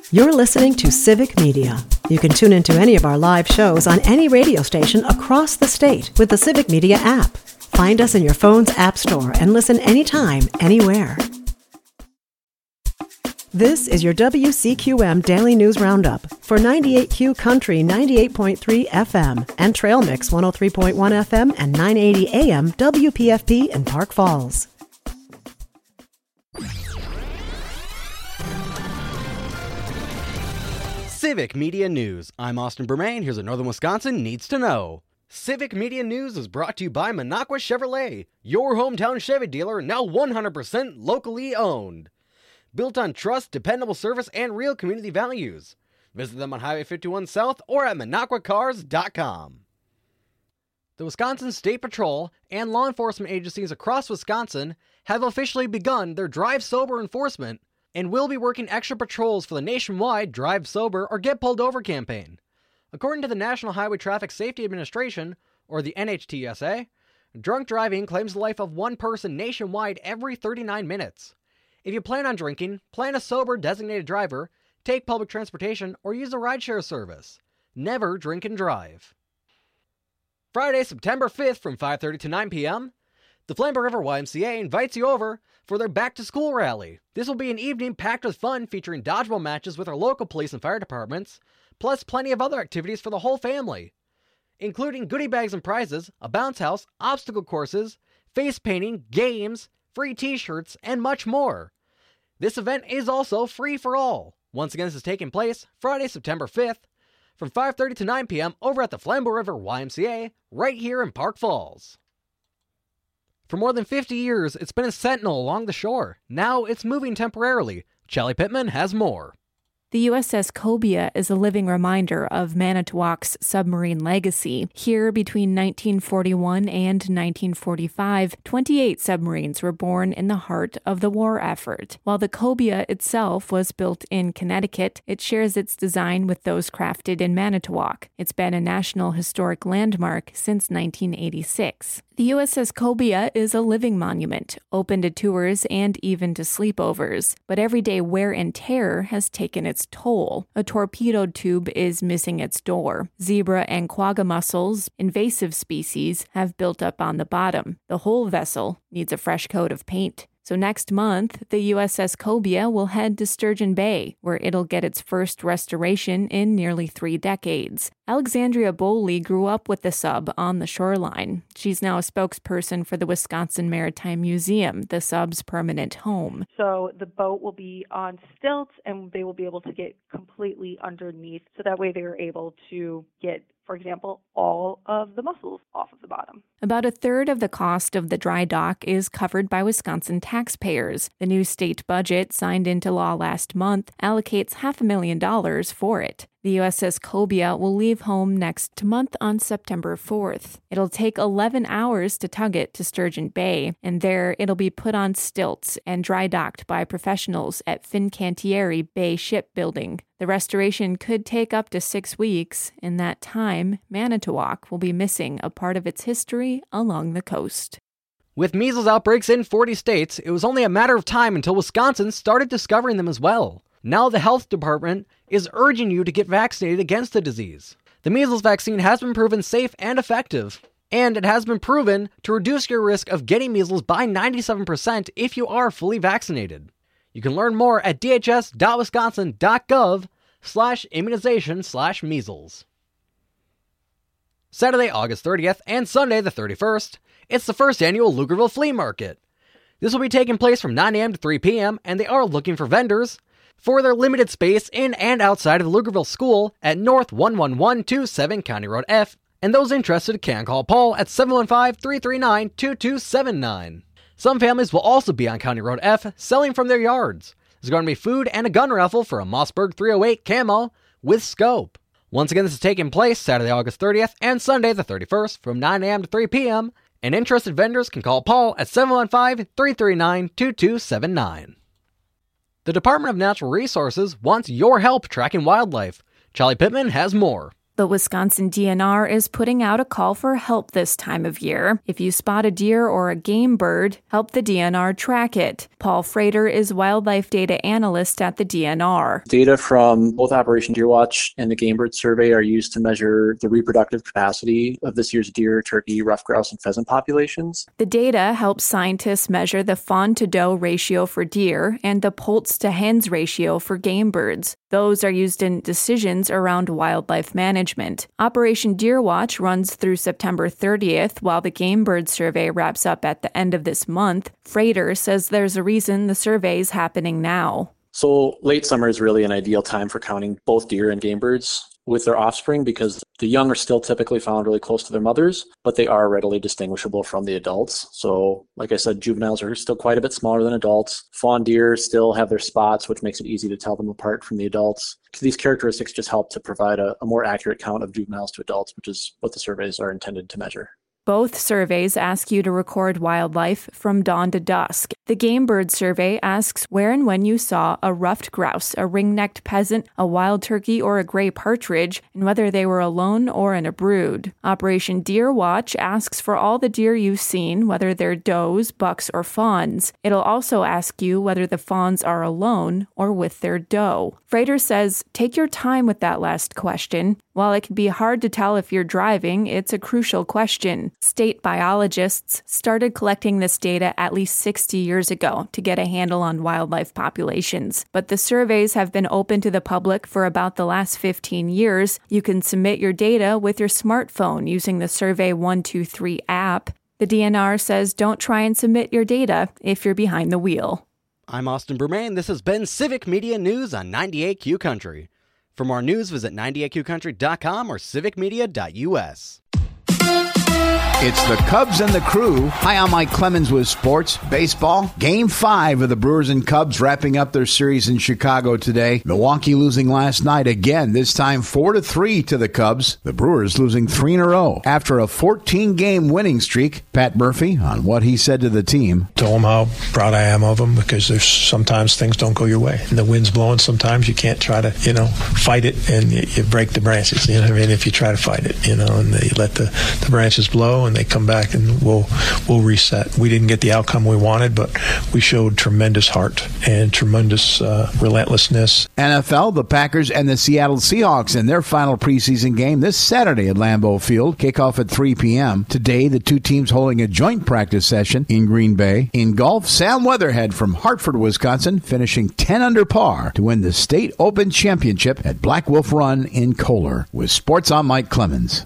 You're listening to Civic Media. You can tune into any of our live shows on any radio station across the state with the Civic Media app. Find us in your phone's app store and listen anytime, anywhere. This is your WCQM Daily News Roundup for 98Q Country 98.3 FM and Trail Mix 103.1 FM and 980 AM WPFP in Park Falls. Civic Media News. I'm Austin Bermain. Here's what Northern Wisconsin needs to know. Civic Media News is brought to you by Minocqua Chevrolet, your hometown Chevy dealer, now 100% locally owned. Built on trust, dependable service, and real community values. Visit them on Highway 51 South or at MinocquaCars.com. The Wisconsin State Patrol and law enforcement agencies across Wisconsin have officially begun their Drive Sober enforcement and will be working extra patrols for the nationwide Drive Sober or Get Pulled Over campaign. According to the National Highway Traffic Safety Administration, or the NHTSA, drunk driving claims the life of one person nationwide every 39 minutes. If you plan on drinking, plan a sober designated driver, take public transportation, or use a rideshare service. Never drink and drive. Friday, September 5th from 5:30 to 9 p.m., the Flambeau River YMCA invites you over for their back-to-school rally. This will be an evening packed with fun featuring dodgeball matches with our local police and fire departments, plus plenty of other activities for the whole family, including goodie bags and prizes, a bounce house, obstacle courses, face painting, games, free t-shirts, and much more. This event is also free for all. Once again, this is taking place Friday, September 5th, from 5:30 to 9 p.m. over at the Flambeau River YMCA, right here in Park Falls. For more than 50 years, it's been a sentinel along the shore. Now it's moving temporarily. Charlie Pittman has more. The USS Cobia is a living reminder of Manitowoc's submarine legacy. Here, between 1941 and 1945, 28 submarines were born in the heart of the war effort. While the Cobia itself was built in Connecticut, it shares its design with those crafted in Manitowoc. It's been a National Historic Landmark since 1986. The USS Cobia is a living monument, open to tours and even to sleepovers. But everyday wear and tear has taken its toll. A torpedo tube is missing its door. Zebra and quagga mussels, invasive species, have built up on the bottom. The whole vessel needs a fresh coat of paint. So next month, the USS Cobia will head to Sturgeon Bay, where it'll get its first restoration in nearly 3 decades. Alexandria Bowley grew up with the sub on the shoreline. She's now a spokesperson for the Wisconsin Maritime Museum, the sub's permanent home. So the boat will be on stilts and they will be able to get completely underneath. So that way they are able to get, for example, all of the mussels off of the bottom. About a third of the cost of the dry dock is covered by Wisconsin taxpayers. The new state budget, signed into law last month, allocates $500,000 for it. The USS Cobia will leave home next month on September 4th. It'll take 11 hours to tug it to Sturgeon Bay, and there it'll be put on stilts and dry docked by professionals at Fincantieri Bay Shipbuilding. The restoration could take up to 6 weeks. In that time, Manitowoc will be missing a part of its history along the coast. With measles outbreaks in 40 states, it was only a matter of time until Wisconsin started discovering them as well. Now the health department is urging you to get vaccinated against the disease. The measles vaccine has been proven safe and effective, and it has been proven to reduce your risk of getting measles by 97% if you are fully vaccinated. You can learn more at dhs.wisconsin.gov/immunization/measles. Saturday, August 30th and Sunday the 31st, it's the first annual Lugerville Flea Market. This will be taking place from 9 a.m. to 3 p.m., and they are looking for vendors for their limited space in and outside of the Lugerville School at North 11127 County Road F, and those interested can call Paul at 715-339-2279. Some families will also be on County Road F selling from their yards. There's going to be food and a gun raffle for a Mossberg 308 camo with scope. Once again, this is taking place Saturday, August 30th and Sunday the 31st from 9 a.m. to 3 p.m., and interested vendors can call Paul at 715-339-2279. The Department of Natural Resources wants your help tracking wildlife. Charlie Pittman has more. The Wisconsin DNR is putting out a call for help this time of year. If you spot a deer or a game bird, help the DNR track it. Paul Frater is wildlife data analyst at the DNR. Data from both Operation Deer Watch and the Game Bird Survey are used to measure the reproductive capacity of this year's deer, turkey, ruffed grouse, and pheasant populations. The data helps scientists measure the fawn-to-doe ratio for deer and the poults-to-hens ratio for game birds. Those are used in decisions around wildlife management. Operation Deer Watch runs through September 30th, while the Game Bird Survey wraps up at the end of this month. Frater says there's a reason the survey's happening now. So late summer is really an ideal time for counting both deer and game birds with their offspring because the young are still typically found really close to their mothers, but they are readily distinguishable from the adults. So like I said, juveniles are still quite a bit smaller than adults. Fawn deer still have their spots, which makes it easy to tell them apart from the adults. These characteristics just help to provide a more accurate count of juveniles to adults, which is what the surveys are intended to measure. Both surveys ask you to record wildlife from dawn to dusk. The Game Bird Survey asks where and when you saw a ruffed grouse, a ring-necked pheasant, a wild turkey, or a gray partridge, and whether they were alone or in a brood. Operation Deer Watch asks for all the deer you've seen, whether they're does, bucks, or fawns. It'll also ask you whether the fawns are alone or with their doe. Frater says, take your time with that last question. While it can be hard to tell if you're driving, it's a crucial question. State biologists started collecting this data at least 60 years ago to get a handle on wildlife populations. But the surveys have been open to the public for about the last 15 years. You can submit your data with your smartphone using the Survey 123 app. The DNR says don't try and submit your data if you're behind the wheel. I'm Austin Bermain. This has been Civic Media News on 98Q Country. For more news, visit 98qcountry.com or civicmedia.us. It's the Cubs and the Crew. Hi, I'm Mike Clemens with Sports Baseball. Game 5 of the Brewers and Cubs wrapping up their series in Chicago today. Milwaukee losing last night again, this time 4-3 to the Cubs. The Brewers losing 3 in a row. After a 14-game winning streak, Pat Murphy on what he said to the team. Told them how proud I am of them because there's sometimes things don't go your way. And the wind's blowing sometimes. You can't try to, fight it and you break the branches. You know what I mean? If you try to fight it, and they let the branches blow and they come back and we'll reset. We didn't get the outcome we wanted, but we showed tremendous heart and tremendous relentlessness. NFL, the Packers and the Seattle Seahawks in their final preseason game this Saturday at Lambeau Field. Kickoff at 3 p.m. Today, the two teams holding a joint practice session in Green Bay. In golf, Sam Weatherhead from Hartford, Wisconsin, finishing 10 under par to win the State Open Championship at Black Wolf Run in Kohler. With Sports, I'm Mike Clemens.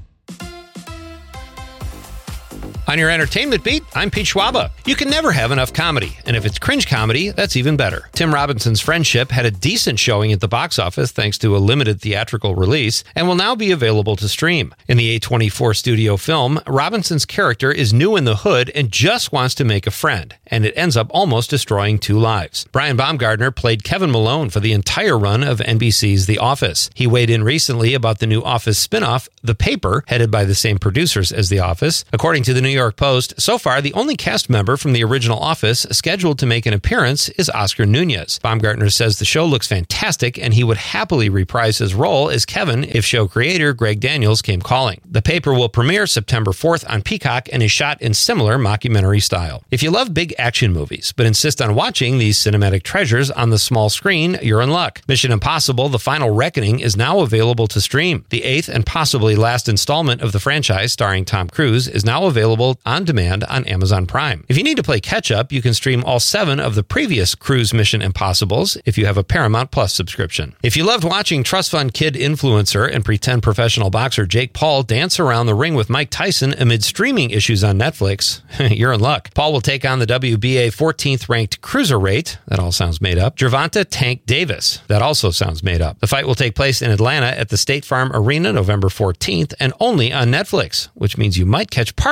On your entertainment beat, I'm Pete Schwaba. You can never have enough comedy, and if it's cringe comedy, that's even better. Tim Robinson's Friendship had a decent showing at the box office thanks to a limited theatrical release, and will now be available to stream. In the A24 studio film, Robinson's character is new in the hood and just wants to make a friend, and it ends up almost destroying 2 lives. Brian Baumgartner played Kevin Malone for the entire run of NBC's The Office. He weighed in recently about the new Office spinoff, The Paper, headed by the same producers as The Office. According to the New York Post, so far the only cast member from the original Office scheduled to make an appearance is Oscar Nunez. Baumgartner says the show looks fantastic and he would happily reprise his role as Kevin if show creator Greg Daniels came calling. The Paper will premiere September 4th on Peacock and is shot in similar mockumentary style. If you love big action movies but insist on watching these cinematic treasures on the small screen, you're in luck. Mission Impossible: The Final Reckoning is now available to stream. The 8th and possibly last installment of the franchise starring Tom Cruise is now available on demand on Amazon Prime. If you need to play catch-up, you can stream all 7 of the previous Cruise Mission Impossibles if you have a Paramount Plus subscription. If you loved watching trust fund kid influencer and pretend professional boxer Jake Paul dance around the ring with Mike Tyson amid streaming issues on Netflix, you're in luck. Paul will take on the WBA 14th ranked cruiserweight, that all sounds made up, Gervonta Tank Davis, that also sounds made up. The fight will take place in Atlanta at the State Farm Arena November 14th and only on Netflix, which means you might catch part of it if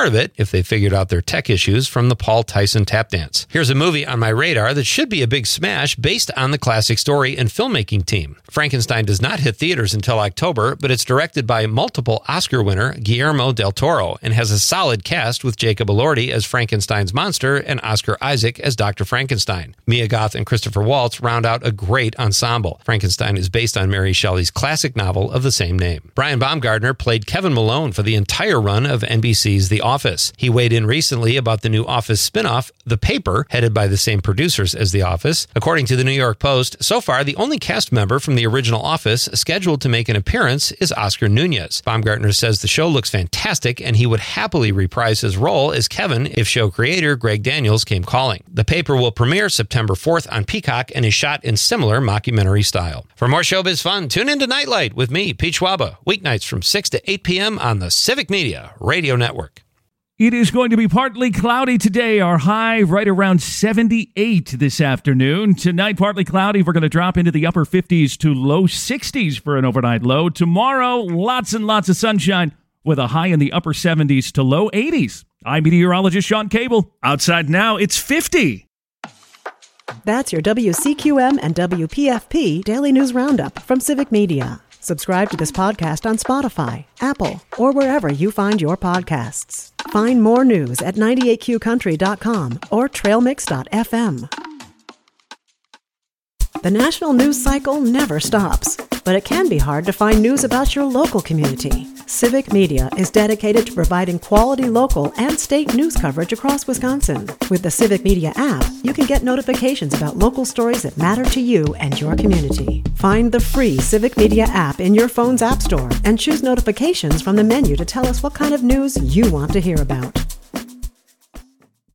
if they figured out their tech issues from the Paul Tyson tap dance. Here's a movie on my radar that should be a big smash based on the classic story and filmmaking team. Frankenstein does not hit theaters until October, but it's directed by multiple Oscar winner Guillermo del Toro and has a solid cast with Jacob Elordi as Frankenstein's monster and Oscar Isaac as Dr. Frankenstein. Mia Goth and Christopher Waltz round out a great ensemble. Frankenstein is based on Mary Shelley's classic novel of the same name. Brian Baumgartner played Kevin Malone for the entire run of NBC's The Office. He weighed in recently about the new Office spinoff, The Paper, headed by the same producers as The Office. According to the New York Post, so far the only cast member from the original Office scheduled to make an appearance is Oscar Nunez. Baumgartner says the show looks fantastic and he would happily reprise his role as Kevin if show creator Greg Daniels came calling. The Paper will premiere September 4th on Peacock and is shot in similar mockumentary style. For more showbiz fun, tune into Nightlight with me, Pete Schwaba, weeknights from 6 to 8 p.m. on the Civic Media Radio Network. It is going to be partly cloudy today. Our high right around 78 this afternoon. Tonight, partly cloudy. We're going to drop into the upper 50s to low 60s for an overnight low. Tomorrow, lots and lots of sunshine with a high in the upper 70s to low 80s. I'm meteorologist Sean Cable. Outside now, it's 50. That's your WCQM and WPFP Daily News Roundup from Civic Media. Subscribe to this podcast on Spotify, Apple, or wherever you find your podcasts. Find more news at 98qcountry.com or trailmix.fm. The national news cycle never stops, but it can be hard to find news about your local community. Civic Media is dedicated to providing quality local and state news coverage across Wisconsin. With the Civic Media app, you can get notifications about local stories that matter to you and your community. Find the free Civic Media app in your phone's app store and choose notifications from the menu to tell us what kind of news you want to hear about.